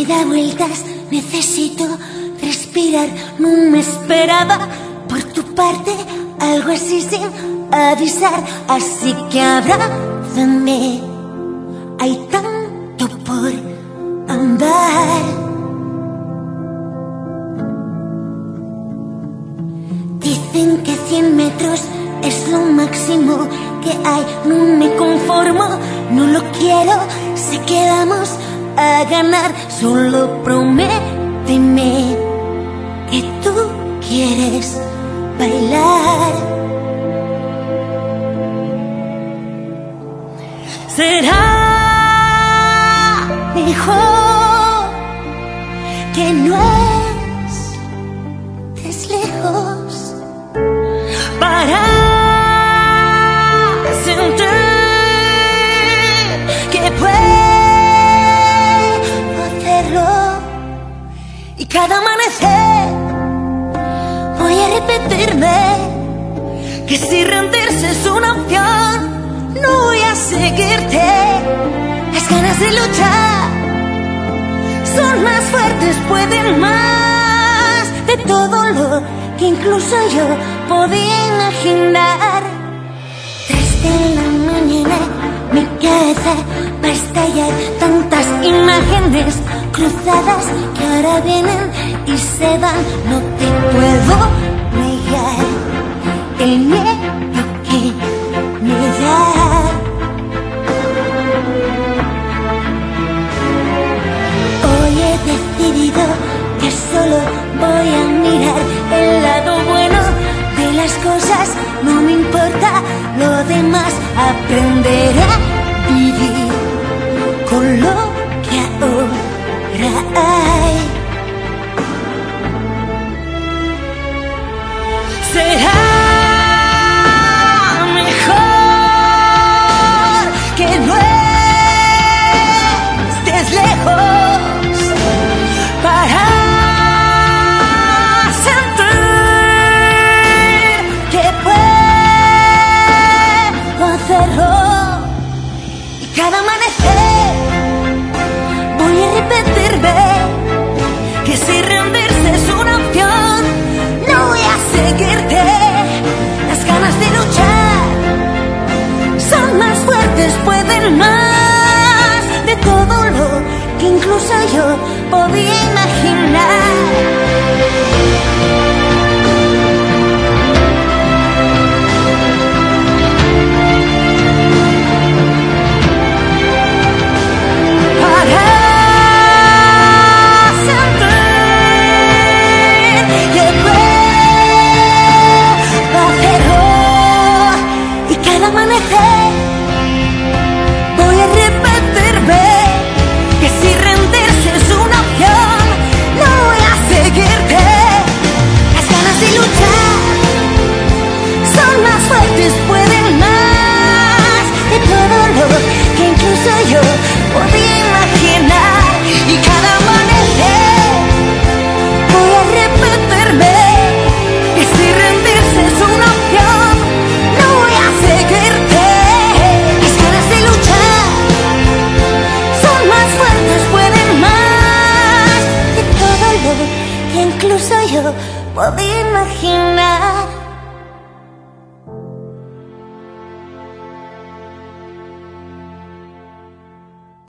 da vueltas, necesito respirar. No me esperaba por tu parte algo así sin avisar. Así que abrázame, hay tanto por andar. Dicen que 100 metros es lo máximo que hay. No me conformo, no lo quiero, sé que vamos a ganar. Solo prométeme que tú quieres bailar. Será mejor que no estés lejos para sentir que puedo hacerlo. Y cada amanecer voy a repetirme que si rendirse es una opción, no voy a seguirte. Las ganas de luchar son más fuertes, pueden más de todo lo que incluso yo podía imaginar. 3 de la mañana, mi cabeza va a estallar. Tantas imágenes cruzadas que ahora vienen y se van. No te puedo negar el miedo que me da. Hoy he decidido que solo voy a mirar el lado bueno de las cosas. No me importa lo demás, aprenderé a vivir con lo que ahora hay. Será mejor que no estés lejos para sentir que puedo hacerlo. Y cada amanecer voy a repetirme que si rendirse es una opción, no voy a seguirte. Las ganas de luchar son más fuertes, pueden más de todo lo que incluso yo podía imaginar. Amanecer